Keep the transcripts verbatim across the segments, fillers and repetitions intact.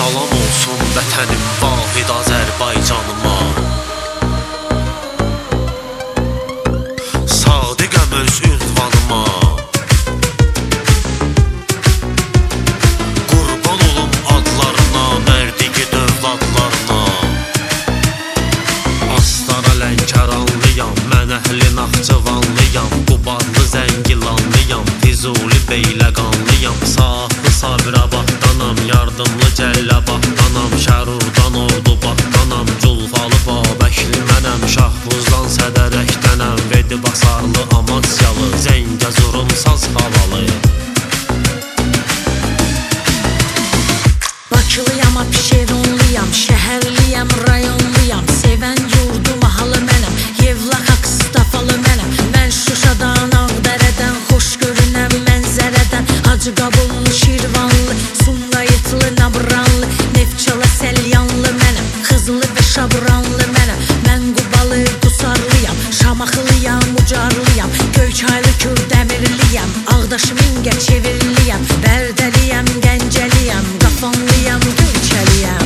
salam olsun vətənim vahid Azərbaycanıma. Sadiqəm öz ünvanıma. Qurban olum adlarına, mərdiqid övladlarına. Astara Lənkəranlıyam, mən əhli Naxçıvanlıyam. Qubadlı Zəngilanlıyam, Füzuli Beyləqanlıyam. Sahlı Sabirabaddanam, yardımlı Cəlilabaddanam. Şərurdan Ordubaddanam, Culfalı Babəkli mənəm. Şahbuzdan Sədərəkdənəm, Vedi Basarlı Amasyalı, Zəngəzurum Saz havalı. Bakılıyam, Abşeronluyam, şəhərliyəm, rayonluyam. Sevən yurdum halı mənəm, Yevlax Akstafalı mənəm. Mən Şuşadan, Ağdərədən, xoş görünəm mənzərədən. Hacı Qabullu, Şirvanlı, Sumqayıtlı, Nabranlı, Neftçala, Səlyanlı mənəm. Xızlı və Şabranlı mənəm. Mən Qubalı, Qusarlıyam, Şamaxılıyam, Ucarlıyam. Göyçaylı, Kürdəmirliyəm, Ağdaşı, Mingəç, Çevirliyəm. Bərdəliyəm, Gəncəliyəm, Qafanlıyam, Göyçəliyəm.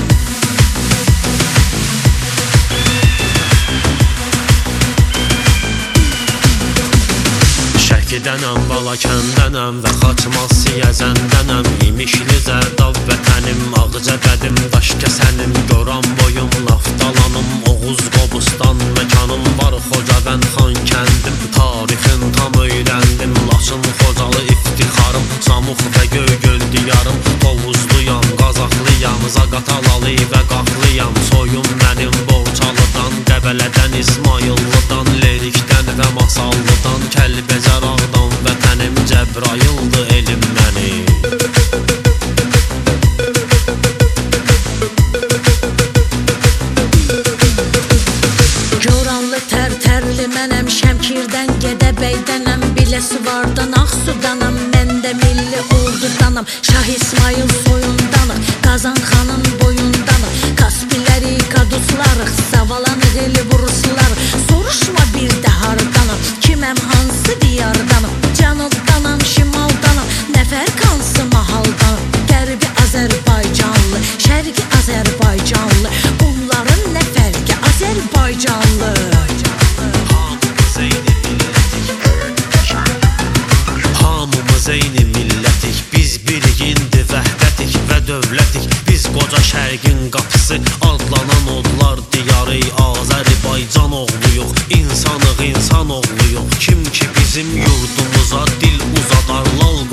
Şəkidənəm, Balakəndənəm və Xaçmaz Siyəzəndənəm. İmişli Zərdab vətənim, Ağcaqədim, Daşkəsənim. Goran boyum, Naftalanım, Oğuz Qobustan məkanım var. Xocavənd Xankəndim, tarixin tam öyrəndim. Laçın, Xocalı iftixarım, Samux və Göygöl diyarım. Tovuzluyam, Qazaxlıyam, Zaqatalalı və Qaxlıyam. Soyum mənim Borçalıdan, Qəbələdən, İsmayıllıdan, Lerikdən və Masallıdan. Kəlbəcər Ağdam vətənim, Cəbrayıldı elim mənim. Goranlı, Tərtərli mənəm, Şəmkirdən, Gədəbəydənəm. Biləsuvardan, Ağsudanam, mən də milli ordudanam. Şah İsmayıl soyundanıq, Qazanxanın boyundanıq. Kaspiləri, Kaduslarıq, Savalanıq, Elburuslarıq. Soruşma bir də hardanam, kiməm, hansı diyardanam. Cənubdanam, şimaldanam, nə fərq hansı mahaldanam. Qərbi Azərbaycanlı, şərqi Azərbaycanlı. Bunların nə fərqi Azərbaycanlı. Hamımız eyni millətik, biz biriyindi vəhdətik və dövlətik. Biz qoca şərqin qapısı adlanan odlar diyarı. Azərbaycan oğluyuq, insanıq, insan oğluyuq. Kim ki bizim yurdumuza dil uzadar, lal